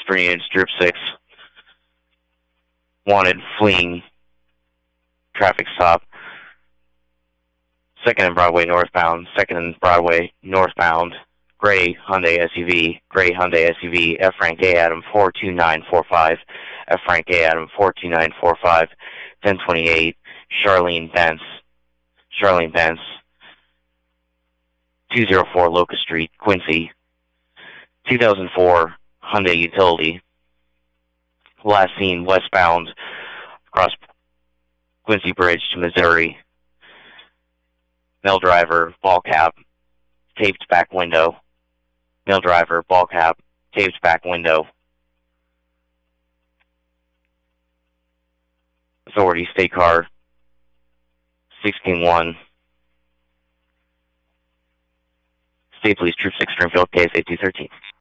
for units, Group 6. Wanted, fleeing, traffic stop. 2nd and Broadway northbound, 2nd and Broadway northbound. Gray Hyundai SUV, F. Frank A. Adam 42945, F. Frank A. Adam 42945, 1028, Charlene Benz, 204 Locust Street, Quincy, 2004 Hyundai Utility, last seen westbound across Quincy Bridge to Missouri, male driver, ball cap, taped back window. Male driver, ball cap, taped back window. Authority, state car, 16-1. State Police, Troop 6, Springfield, KSA 213.